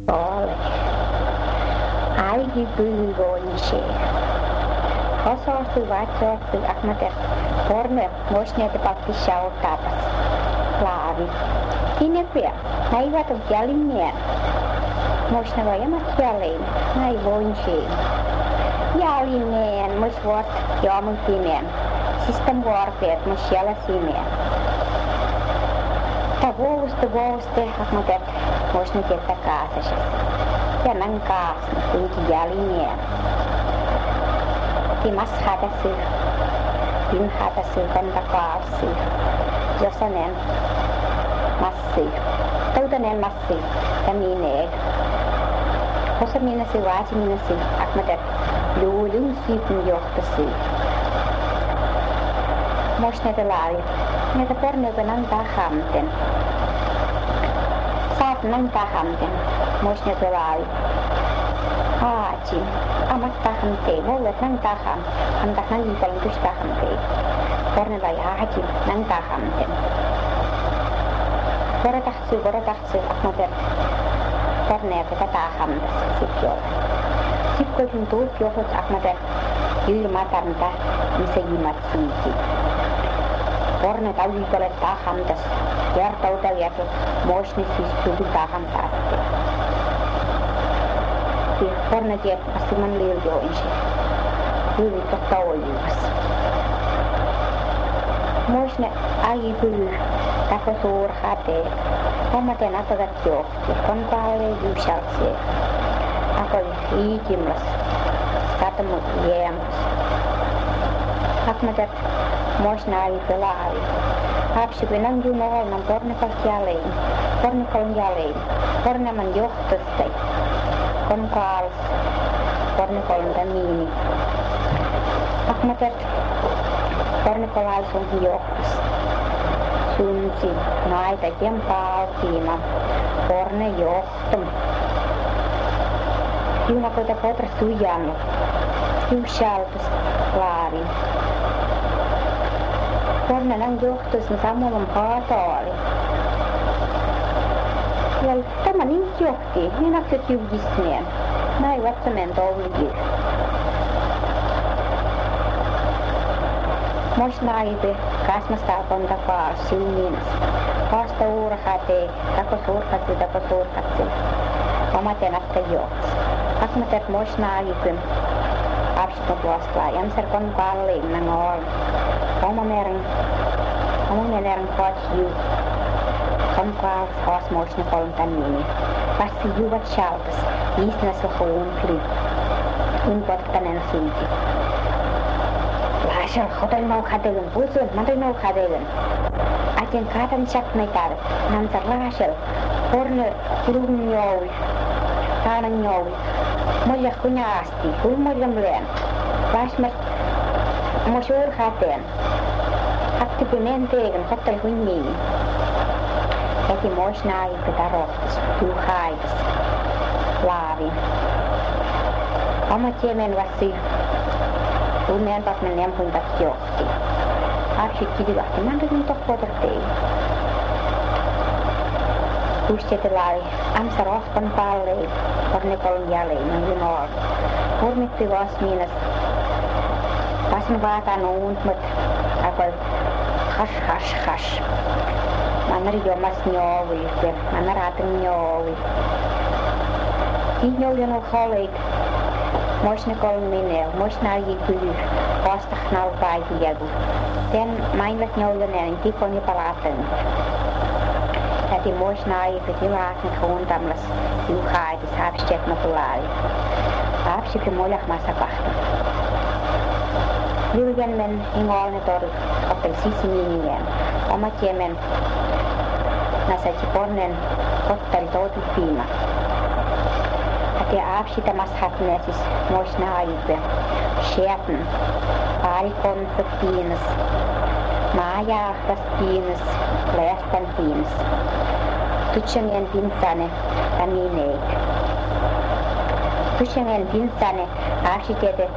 Ole. Äiti pyyvoinse. Osaasti vaatsoasti akmater porne mosneet pakkissa ottapas. Laavi. Kinepia. Näivät on jäljimien. Mosne vajamat jälleen. Näin voinse. Jäljimien. Mus vuot jaamutimien. Sistem vuorteet mus jäläsimien. Ta vuoste akmater mosne tietä kaasas. Ja nän kaasna kuinkin jäljimien. Timas hätäsyy. Tin hätäsyy tän takaasyy. Josanen massyy. Toutanen massyy. Ja minee. Osa minäsyy vaasi minäsyy. Akmater luulun syypun johtasyy. Mosneita laavi. Näitä porneita nantaa hamten. Saat nantaa hamten. Mosneita laavi. Aatsin. Amat tahamtei. Vollet nantaa ham. Antaa nangiipalun tystahamtei. Porneita aatsin. Nantaa hamten. Voratahtsyy. Akmater. Porneita tätä hamtas. Sitjoilla. Sitkoisin tuut johot akmater. Ylmatarnta. Missä jimat siiti. Porneita ylikolettaa hamtas. Järtauta vietu. Mosni siis tuutaa hamtaatte. Porne tiedät astiman liiljoinsi. Hyvittä taujuus. Mosne äi pyy. Tako suur hätee. Hommaten atavat johti. Konkaalle jysäksee. Akoi iikimlas. Katamut jäämäs. Akmatet mosne äi pelaavi. Hapsipin on junoholman pornekalk jälleen. Pornekalun jälleen. Porneman johtostei. Konkaals. Pornekalun tämiini. Akmatet pornekalaisun johtus. Sunsi naita jempaalkiima. Porne johtum. Junakoita potras tuijannut. Juusaltus laavin. Pornen on johtus, niin samoin paataali. Ja tämä niin johti, niin akset juhdismien. Näin vatsamen toulikin. Mos naive, kasmastaa konta kaas synninas. Vasta uurhatee, tako suurkatsi. Omaten atta johts. Akmater mos naive. Apstot vastaa, jämsär kon kalliin nangool. Oma meren kotsju. Konkaals haas mosne kolm tännini. Vasti juvat sjaltas, viisnäs och umpli. Unpottanen synti. Laasel hotel noukhadelen, puutsuun mantel noukhadelen. Aten kaatan sakmeitar, nansar laasel. Porne kulun joui. Taanan joui. Molja kunyaasti, kulmoljam leen. Laasmer mosur hateen. Hattipinen teegen, hotel hunniin. Eti mosnaa ipeta rohtas, juhaitas. Laavin. Omat jemen vassi. Tunneen pasmen nempuntat johti. Arsit kidivahti, mandarin tohkotar tein. Ustete laavi. Amsa rohpan pallein. Pornekolun jälleen on junool. Hurmitti vas miinas. Pasen vaataan uuntmut. Akol hash. Manar jomas njovi. Manar aten njovi. Ihjoljan on halleik. Mosne kolun minel. Mosne argi kyy. Vastahnal päihiägu. Ten mainvat njoljanen tikoni palaten. Täti mosne argi tilaatne kuuntamlas. Juhaitis hapstet matulaali. Hapsipi muljah massa kahta. Viljan men ingolne torut. Oppel sisimiinien. Omat jemen. Nasatsi pornen. Ottel toutu piima. Täti aapsita mashatneesis. Mosne aipe. Schäten. Paarikonset piinas. Maajaahtas piinas. Lästän piinas. Tutsengen pinsane. Tämineik. Tutsengen pinsane. Aapsitete.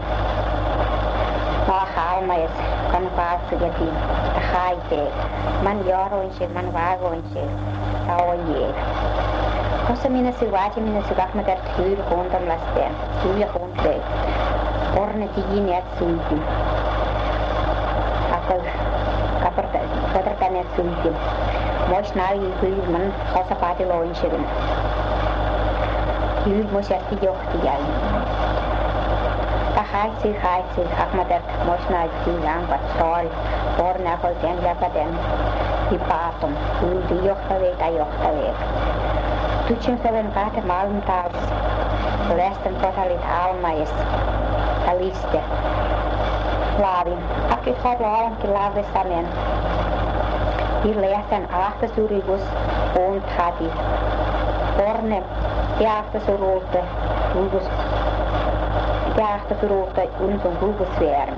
Halmais, kan kaatsujakin, haitee. Man jaroinse, man vaagoinse, tauojeet. Kossa minä syväsi, minä syvähmä tärt hyl kuntam lasteen, hyl kuntlei. Orne tigin et suitin. Akal kapartan et suitin. Mois nari hyl man kossa paati loinsirin. Hyl mos jästi johti jäi. Haitsi, hakma tärt mois nari hyl ampat stool. Orne akal tien läpäten. Hipaaton, hyl johtavee. Tutsin seven kahte Malmtals, lästen totalit Almais, Taliste, Laavin. Akit harlo alankin laavestamen. Hille jäsen ahtasuribus, und hati. Orne, teahtasurulta, ulgus, unsun ulgusvärmi.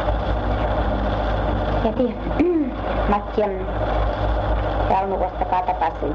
Jäti, Mattian, jalnuvasta katapasi.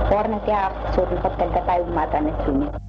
Pornet ja suurin hotelta tai ummata ne sunni.